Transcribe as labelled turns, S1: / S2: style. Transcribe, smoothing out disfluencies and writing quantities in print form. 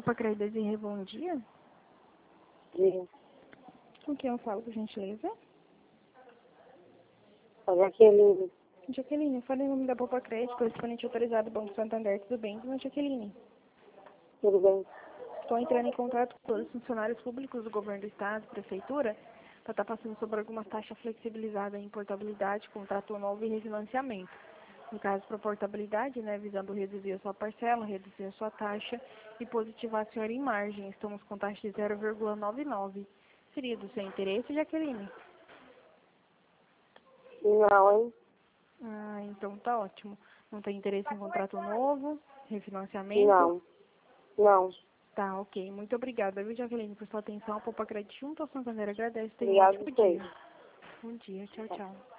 S1: Poupa Crédito Desirê, bom dia.
S2: Dia.
S1: Com quem eu falo, por gentileza?
S2: Jaqueline.
S1: Jaqueline, eu falei em nome da Poupa Crédito, correspondente autorizado do Banco Santander, tudo bem? Dona Jaqueline,
S2: Tudo bem?
S1: estou entrando em contato com todos os funcionários públicos do governo do estado, prefeitura, para estar passando sobre alguma taxa flexibilizada em portabilidade, contrato novo e refinanciamento. No caso, para portabilidade, né, visando reduzir a sua parcela, reduzir a sua taxa e positivar a senhora em margem. Estamos com taxa de 0,99. Seria do seu interesse, Jaqueline?
S2: Não, hein?
S1: Ah, então tá ótimo. Não tem interesse em contrato novo, refinanciamento?
S2: Não. Não.
S1: Tá, ok. Muito obrigada, viu, Jaqueline, por sua atenção. A Poupa Crédito junto ao Santander agradece. Tenha um
S2: Obrigado a
S1: ótimo
S2: vocês.
S1: dia. Bom dia. Tchau, tchau.